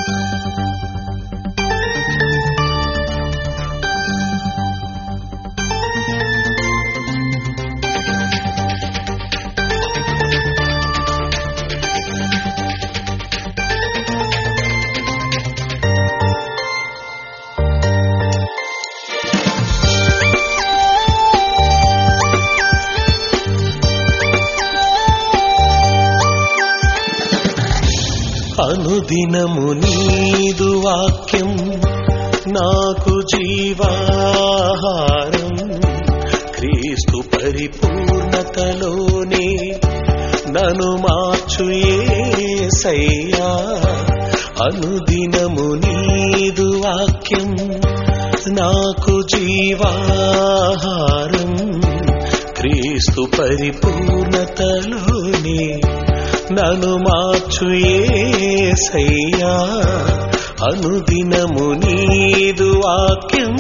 అనుదినము నీదు వాక్యం నాకు జీవాహారం, క్రీస్తు పరిపూర్ణతలోనే నన్ను మార్చు యేసయ్యా. అనుదినము నీదు వాక్యం నాకు జీవాహారం, క్రీస్తు పరిపూర్ణతలోనే నన్ను మార్చు యేసయ్యా. అనుదినము నీదు వాక్యం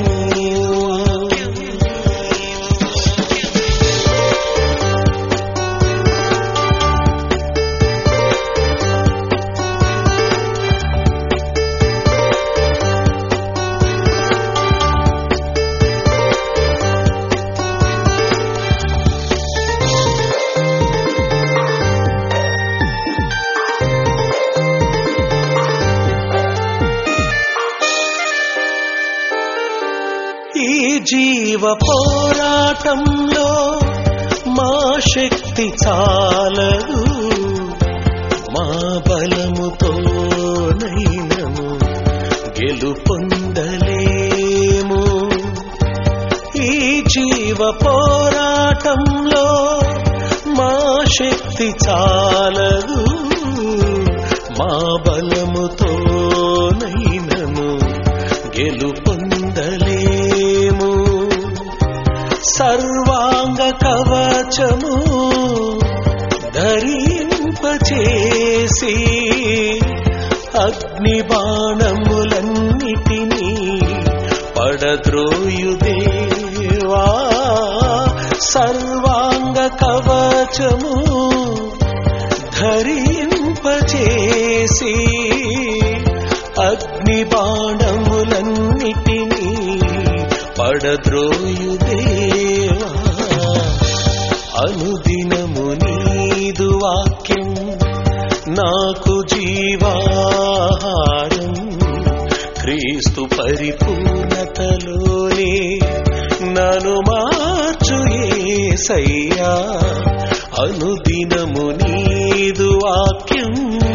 జీవ పోరాటంలో మా శక్తి చాలదు, మా బలముతోనైనను గెలుపొందలేము. ఈ జీవ పోరాటంలో మా శక్తి చాలదు, మా బలముతోనైనను గెలుపొందలేము. సర్వాంగ కవచము ధరింపచేసి అగ్ని బాణములన్నిటినీ పడద్రోయుదేవా. సర్వాంగ కవచము ధరింపచేసి అగ్ని బాణములన్నిటినీ పడద్రోయుదేవా. అనుదినము నీదు వాక్యం నాకు జీవాహారం, క్రీస్తు పరిపూర్ణతలోనే నన్ను మార్చు యేసయ్యా. అనుదినము నీదు వాక్యం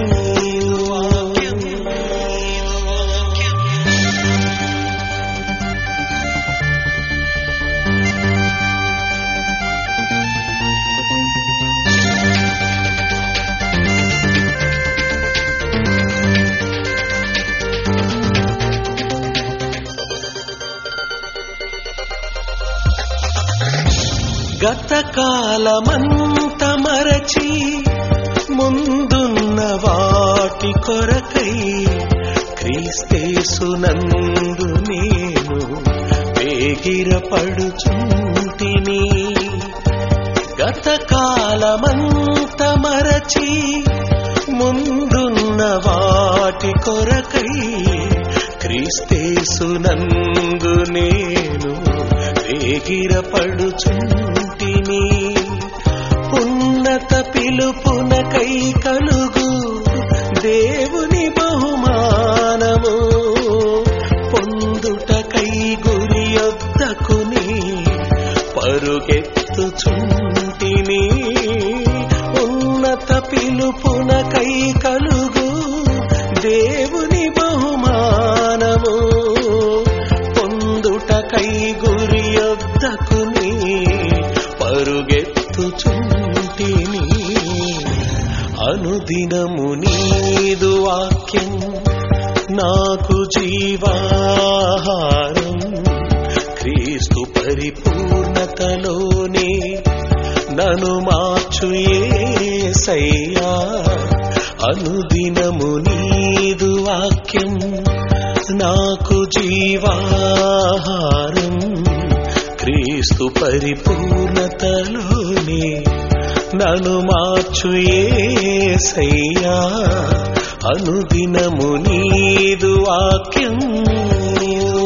గతకాలమంత మరచి ముందున్న వాటి కొరకై క్రీస్తేసునందు నేను వేగిరపడుచుంటిని. గతకాలమంత మరచి ముందున్న వాటి కొరకై క్రీస్తేసునందు నేను వేగిరపడుచుంటిని. ఉన్నత పిలుపునకై కలుగు దేవుని బహుమానము పొందుటకై గురియొద్దకుని పరుగెత్తుచుంటిని. ఉన్నత పిలుపునకై కలుగు దేవుని బహుమానము పొందుటకై గురియొద్దకుని పరుగెత్తుచుంటిని. అనుదినము నీదు వాక్యం నాకు జీవాహారం, క్రీస్తు పరిపూర్ణతలోనే నన్ను మార్చు యేసయ్యా. అనుదినము నీదు వాక్యం నాకు జీవాహారం, క్రీస్తు పరిపూర్ణతలోనే నన్ను మార్చు యేసయ్యా. అనుదినము నీదు వాక్యం